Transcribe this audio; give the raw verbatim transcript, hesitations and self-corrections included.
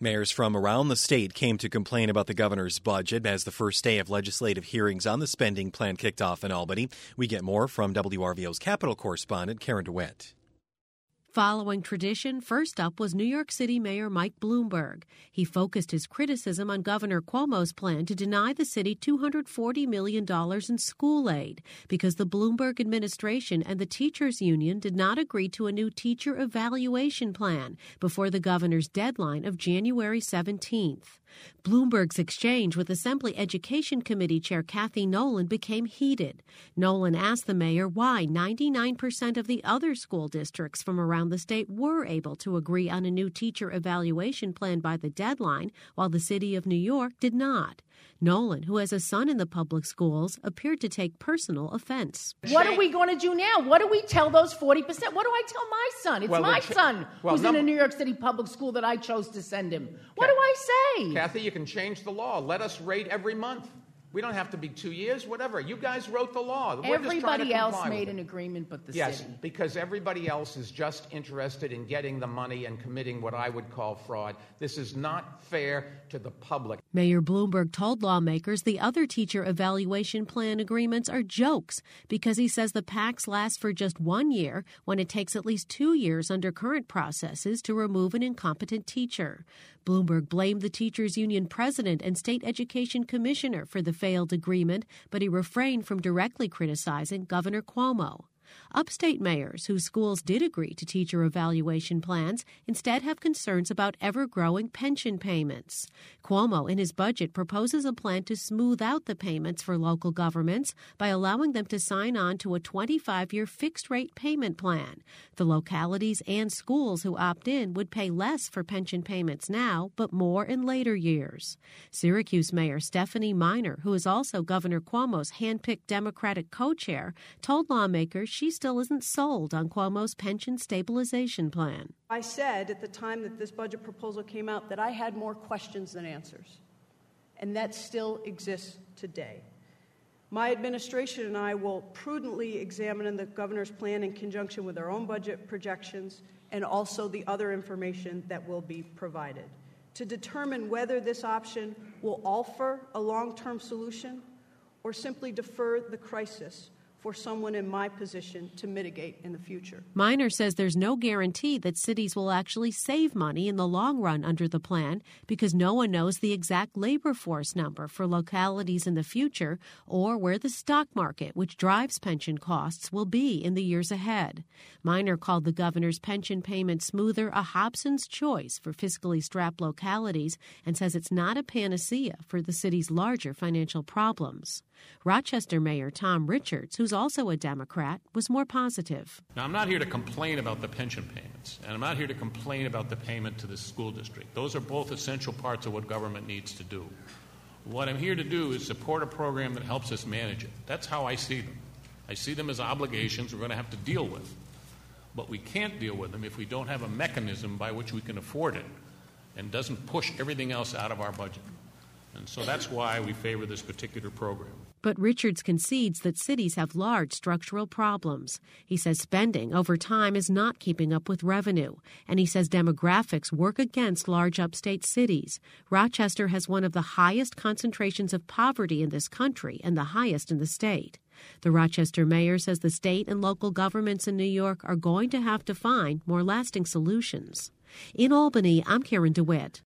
Mayors from around the state came to complain about the governor's budget as the first day of legislative hearings on the spending plan kicked off in Albany. We get more from W R V O's Capitol correspondent Karen DeWitt. Following tradition, first up was New York City Mayor Mike Bloomberg. He focused his criticism on Governor Cuomo's plan to deny the city two hundred forty million dollars in school aid because the Bloomberg administration and the teachers union did not agree to a new teacher evaluation plan before the governor's deadline of January seventeenth. Bloomberg's exchange with Assembly Education Committee Chair Kathy Nolan became heated. Nolan asked the mayor why ninety-nine percent of the other school districts from around the state were able to agree on a new teacher evaluation plan by the deadline, while the city of New York did not. Nolan, who has a son in the public schools, appeared to take personal offense. What are we going to do now? What do we tell those forty percent? What do I tell my son? It's well, my ch- son well, who's number- in a New York City public school that I chose to send him. What Kathy, do I say? Kathy, you can change the law. Let us rate every month. We don't have to be two years, whatever. You guys wrote the law. We're everybody else made an agreement but the yes, city. Yes, because everybody else is just interested in getting the money and committing what I would call fraud. This is not fair to the public. Mayor Bloomberg told lawmakers the other teacher evaluation plan agreements are jokes because he says the pacts last for just one year when it takes at least two years under current processes to remove an incompetent teacher. Bloomberg blamed the teachers union president and state education commissioner for the failed agreement, but he refrained from directly criticizing Governor Cuomo. Upstate mayors whose schools did agree to teacher evaluation plans instead have concerns about ever-growing pension payments. Cuomo, in his budget, proposes a plan to smooth out the payments for local governments by allowing them to sign on to a twenty-five-year fixed-rate payment plan. The localities and schools who opt in would pay less for pension payments now, but more in later years. Syracuse Mayor Stephanie Miner, who is also Governor Cuomo's hand-picked Democratic co-chair, told lawmakers she still isn't sold on Cuomo's pension stabilization plan. I said at the time that this budget proposal came out that I had more questions than answers, and that still exists today. My administration and I will prudently examine the governor's plan in conjunction with our own budget projections and also the other information that will be provided to determine whether this option will offer a long-term solution or simply defer the crisis for someone in my position to mitigate in the future. Miner says there's no guarantee that cities will actually save money in the long run under the plan because no one knows the exact labor force number for localities in the future or where the stock market, which drives pension costs, will be in the years ahead. Miner called the governor's pension payment smoother a Hobson's choice for fiscally strapped localities and says it's not a panacea for the city's larger financial problems. Rochester Mayor Tom Richards, who's also a Democrat, was more positive. Now, I'm not here to complain about the pension payments, and I'm not here to complain about the payment to the school district. Those are both essential parts of what government needs to do. What I'm here to do is support a program that helps us manage it. That's how I see them. I see them as obligations we're going to have to deal with. But we can't deal with them if we don't have a mechanism by which we can afford it and doesn't push everything else out of our budget. And so that's why we favor this particular program. But Richards concedes that cities have large structural problems. He says spending over time is not keeping up with revenue. And he says demographics work against large upstate cities. Rochester has one of the highest concentrations of poverty in this country and the highest in the state. The Rochester mayor says the state and local governments in New York are going to have to find more lasting solutions. In Albany, I'm Karen DeWitt.